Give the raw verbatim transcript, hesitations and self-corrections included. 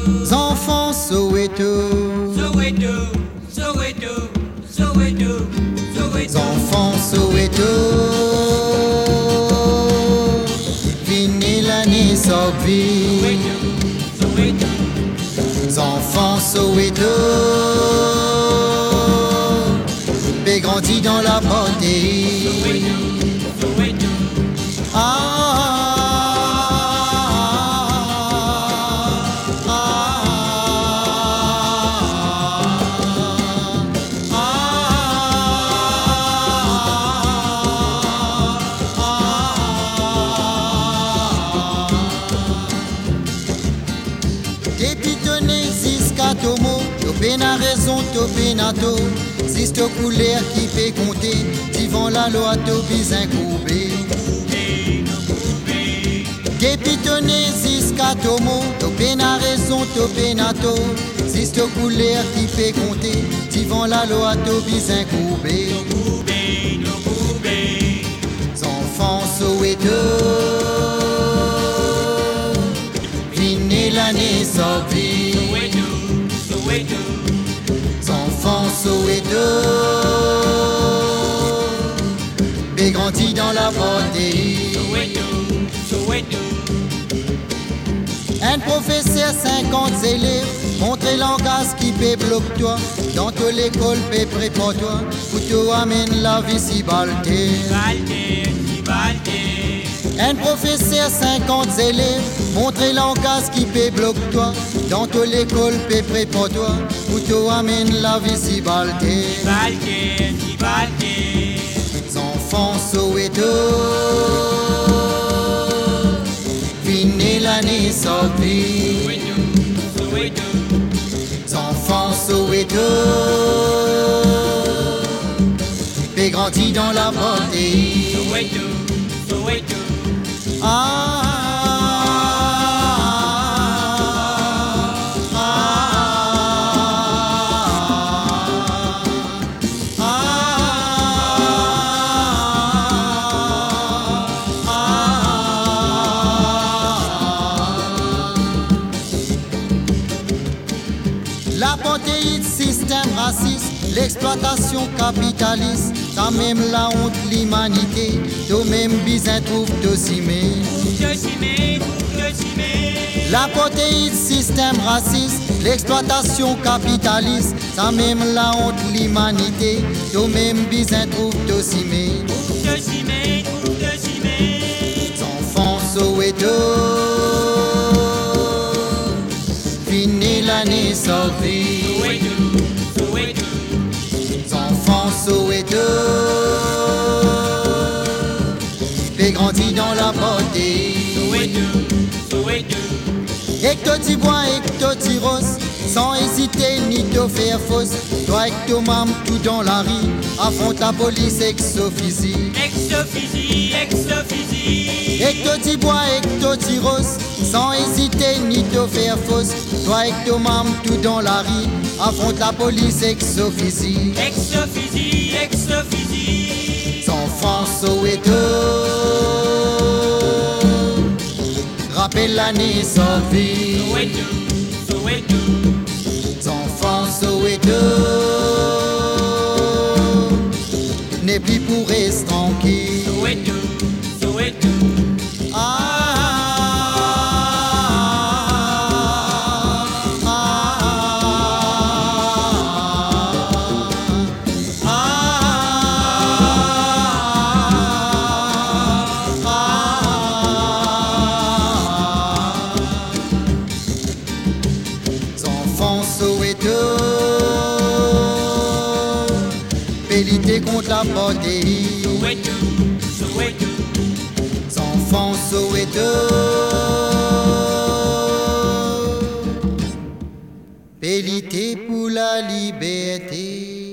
Enfants Soweto, Soweto, Soweto, Soweto, Soweto. enfants Soweto, venez l'année sortie. Soweto, Enfants Soweto, bé grandi dans la beauté. Soweto, Soweto. Ah, Tomo, topé na raison, topé na to. Sisto couleur qui fait compter, divant la loi, topis un coubé. Dépitonné, ziska tomo, topé na raison, topé na to. Sisto couleur qui fait compter, divant la loi, topis un coubé. Enfants Soweto, venez l'année sortie. Enfants Soweto, bé grandi dans la beauté. Un professeur, cinquante élèves, montrez l'engaz qui peut bloquer toi. Dans toute l'école, peut préparer toi. Pour te amène la vie si balte. Un professeur, cinquante élèves, montrez l'engaz qui peut bloquer toi. Dans toute l'école, peut préparer toi. Pour te amène la vie si balte. Enfants Soweto, venez l'année sortie. Enfants Soweto, bé grandi dans la beauté. Ah, l'apartheid, système raciste, l'exploitation capitaliste, ça même la honte l'humanité, toi même bizin trouve dosimé. L'apartheid, système raciste, l'exploitation capitaliste, ça même la honte l'humanité, toi même bizin trouve dosimé. Enfants Soweto, venez l'année sortie. Enfants Soweto, bé grandi dans la beauté. Et que tu bois et que tu roses, sans hésiter ni te faire fausse. Toi et ton mam tout dans la rue, affronte la police ex-officie. Et que tu bois et que tu roses, sans hésiter ni te faire fausse. Toi et ton mam tout dans la rue, affronte la police ex-officie. Enfants Soweto, rappelle l'année sortie. Enfants Soweto, n'est plus pour rester tranquille. Soweto, lutter contre la beauté. Enfants Soweto, lutter pour la liberté.